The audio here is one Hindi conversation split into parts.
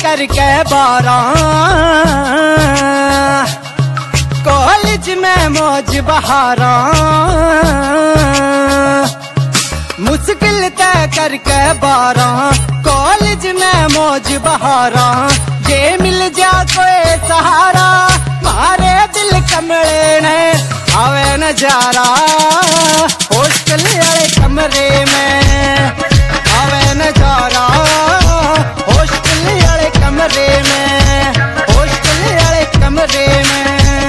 करके 12 कॉलेज में मौज बहारा मुश्किल तय करके 12 कॉलेज में मौज बहारा जे मिल जा कोई सहारा मारे दिल कमरे ने आवे नजारा हॉस्टल वाले कमरे में आवे नजारा हॉस्टल वाले कमरे में हॉस्टल वाले कमरे में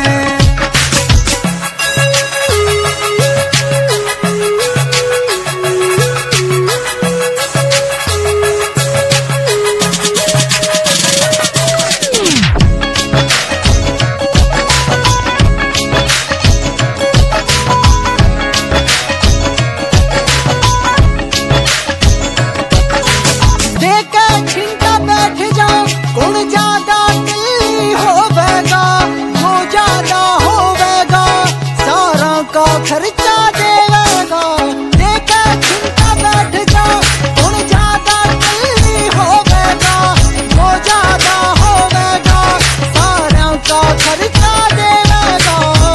खर्चा देगा देखा चिंता बैठ जा कौन ज्यादा दिल्ली होगा वो ज्यादा होगा सारा का खर्चा देगा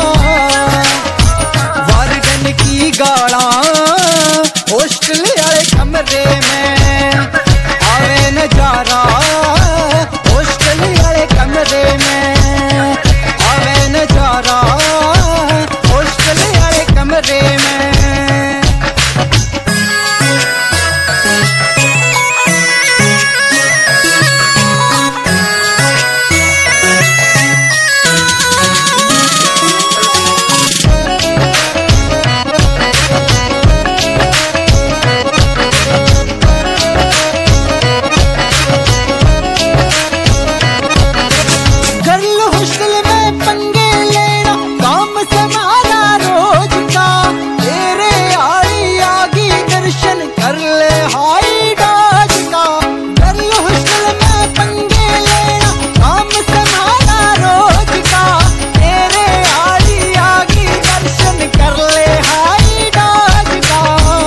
वार्डन की गाला हॉस्टल वाले कमरे में आवे नजारा हॉस्टल वाले कमरे में आवे नजारा कमरे में गर्ल हॉस्टल में पंगे लेना काम समारा रोज का तेरे आई आगी दर्शन कर ले हाई डाज का गर्ल हॉस्टल में पंगे लेना काम समारा रोज का तेरे आई आगी दर्शन कर ले हाई डाज का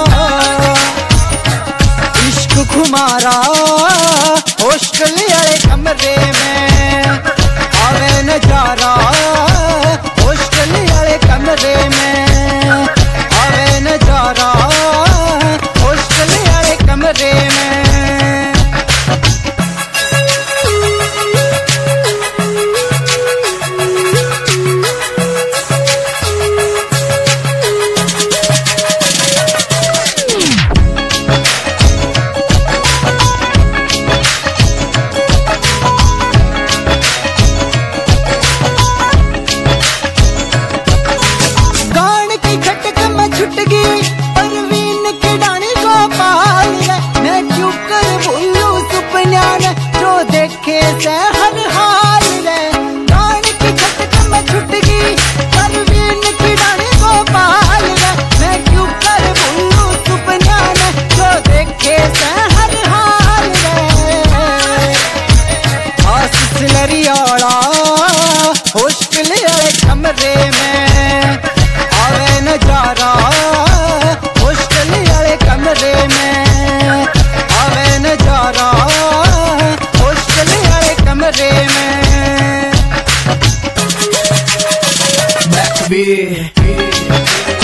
इश्क खुमारा हॉस्टल वाले कमरे में आवे नजारा हॉस्टल वाले कमरे में आवे नजारा हॉस्टल वाले कमरे में छुट गई परवीन की डानी को पाल मैं क्यों कर भूलूं सुपना जो देखे से हर हाल रे डानी की छटक में छुट गई परवीन की डानी को पाल मैं क्यों कर भूलूं सुपना जो देखे से हर हाल रे आशीष लरियाला हॉस्टल वाले कमरे में आवे नजारा हॉस्टल वाले कमरे में आवे नजारा हॉस्टल वाले कमरे में